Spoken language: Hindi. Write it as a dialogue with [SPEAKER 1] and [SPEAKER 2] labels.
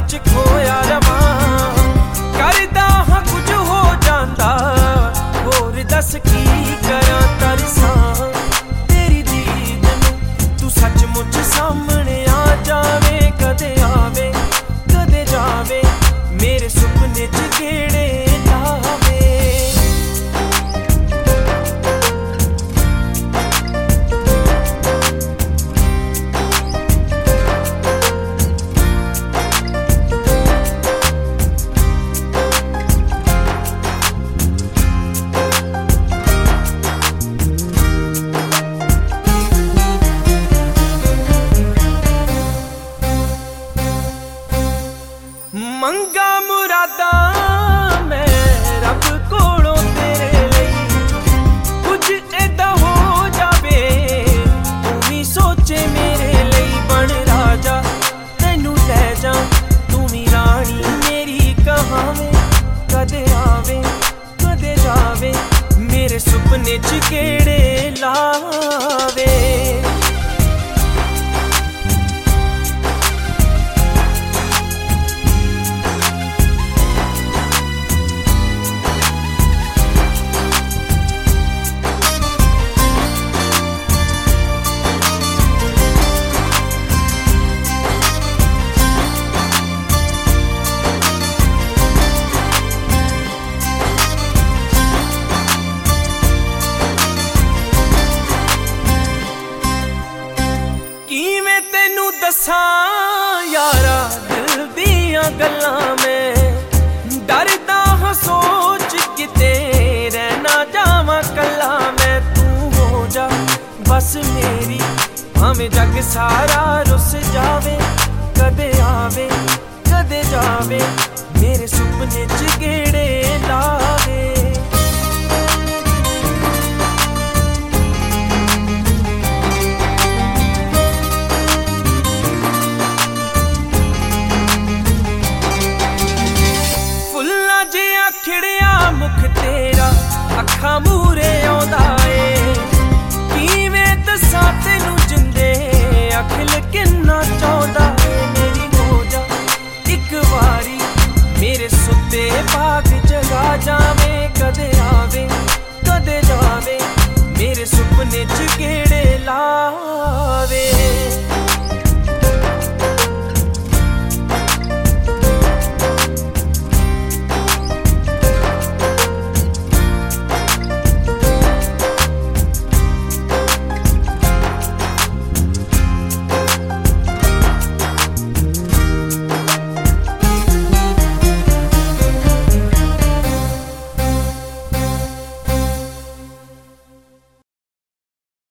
[SPEAKER 1] च खोया रवां, करदा हां कुछ हो जांदा, होर दस की करां तरसां तेरी दीद नूं। तू सचमुच सामने आ जावे, कदे आवे कदे जावे, मेरे सुपने च गेड़े लावे। मंगा मुरादा मैं रब कोलों तेरे लई, कुछ ऐदा हो जावे तू भी सोचे मेरे लई। बन राजा तैनू लै जा, तू भी रानी मेरी कहावे, कदे आवे कदे जावे, मेरे सुपने च गेड़े लावे। दसां यारा दिल दियां गल्लां मैं, डरदा हां सोच किते रहना जावां कल्ला मैं। तू हो जा बस मेरी, भावें जग सारा रुस जावे, कदे आवे कदे जावे, मेरे सुपने च गेड़े लावे। खिड़िया मुख तेरा अखां मूरे आउंदा ए, किवें दसां तैनू जिंदे अखिल किन्ना चाहुंदा ए। मेरी हो जा इक वारी, मेरे सुत्ते बाग जगा जावे, कदे आवे कदे जावे, मेरे सुपने च गेड़े लावे।